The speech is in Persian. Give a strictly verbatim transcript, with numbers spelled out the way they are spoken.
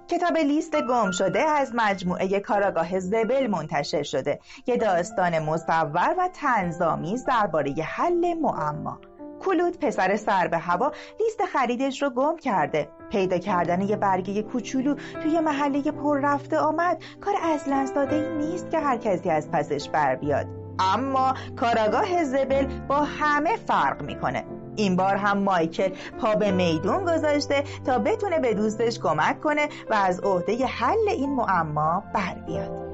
کتاب لیست گم شده از مجموعه کاراگاه زبل منتشر شده. یه داستان مصور و طنزآمیز درباره حل معما. کلود پسر سر به هوا لیست خریدش رو گم کرده. پیدا کردن یه برگه کوچولو توی محله پر رفته آمد کار اصلاً ساده‌ای نیست که هر کسی از پسش بر بیاد. اما کاراگاه زبل با همه فرق میکنه. این بار هم مایکل پا به میدون گذاشته تا بتونه به دوستش کمک کنه و از عهده حل این معما بر بیاد.